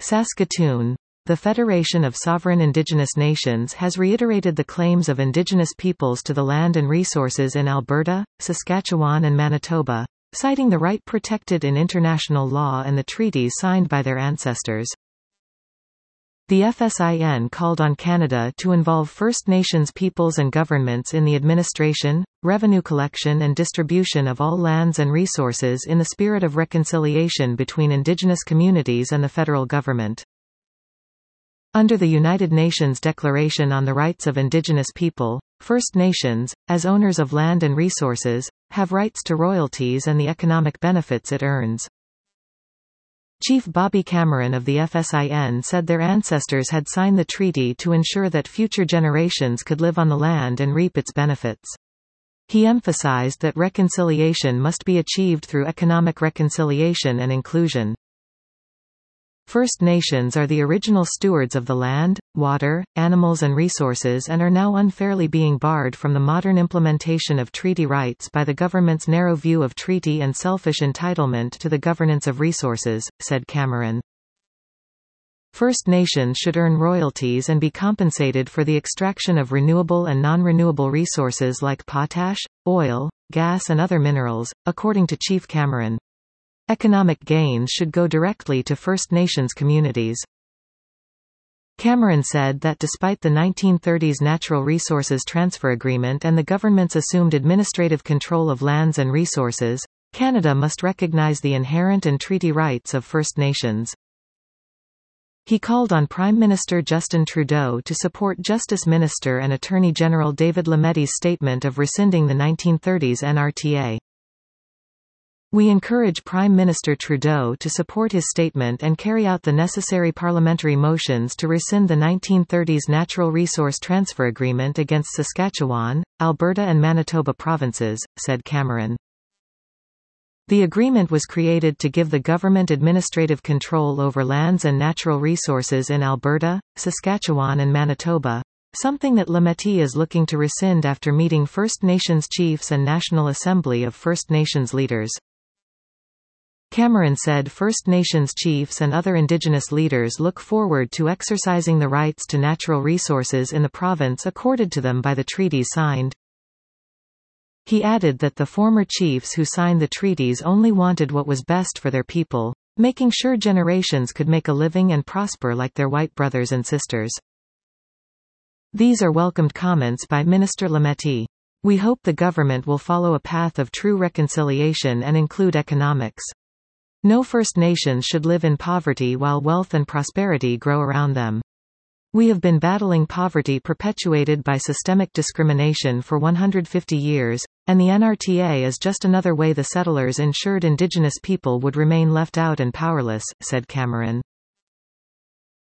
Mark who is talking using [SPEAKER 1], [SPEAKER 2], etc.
[SPEAKER 1] Saskatoon. The Federation of Sovereign Indigenous Nations has reiterated the claims of Indigenous peoples to the land and resources in Alberta, Saskatchewan and Manitoba, citing the right protected in international law and the treaties signed by their ancestors. The FSIN called on Canada to involve First Nations peoples and governments in the administration, revenue collection and distribution of all lands and resources in the spirit of reconciliation between Indigenous communities and the federal government. Under the United Nations Declaration on the Rights of Indigenous People, First Nations, as owners of land and resources, have rights to royalties and the economic benefits it earns. Chief Bobby Cameron of the FSIN said their ancestors had signed the treaty to ensure that future generations could live on the land and reap its benefits. He emphasized that reconciliation must be achieved through economic reconciliation and inclusion. First Nations are the original stewards of the land, water, animals and resources and are now unfairly being barred from the modern implementation of treaty rights by the government's narrow view of treaty and selfish entitlement to the governance of resources, said Cameron. First Nations should earn royalties and be compensated for the extraction of renewable and non-renewable resources like potash, oil, gas and other minerals, according to Chief Cameron. Economic gains should go directly to First Nations communities. Cameron said that despite the 1930s Natural Resources Transfer Agreement and the government's assumed administrative control of lands and resources, Canada must recognize the inherent and treaty rights of First Nations. He called on Prime Minister Justin Trudeau to support Justice Minister and Attorney General David Lamette's statement of rescinding the 1930s NRTA. We encourage Prime Minister Trudeau to support his statement and carry out the necessary parliamentary motions to rescind the 1930s Natural Resource Transfer Agreement against Saskatchewan, Alberta and Manitoba provinces, said Cameron. The agreement was created to give the government administrative control over lands and natural resources in Alberta, Saskatchewan and Manitoba, something that Lamette is looking to rescind after meeting First Nations chiefs and National Assembly of First Nations leaders. Cameron said First Nations chiefs and other Indigenous leaders look forward to exercising the rights to natural resources in the province accorded to them by the treaties signed. He added that the former chiefs who signed the treaties only wanted what was best for their people, making sure generations could make a living and prosper like their white brothers and sisters. These are welcomed comments by Minister Lametti. We hope the government will follow a path of true reconciliation and include economics. No First Nations should live in poverty while wealth and prosperity grow around them. We have been battling poverty perpetuated by systemic discrimination for 150 years, and the NRTA is just another way the settlers ensured Indigenous people would remain left out and powerless, said Cameron.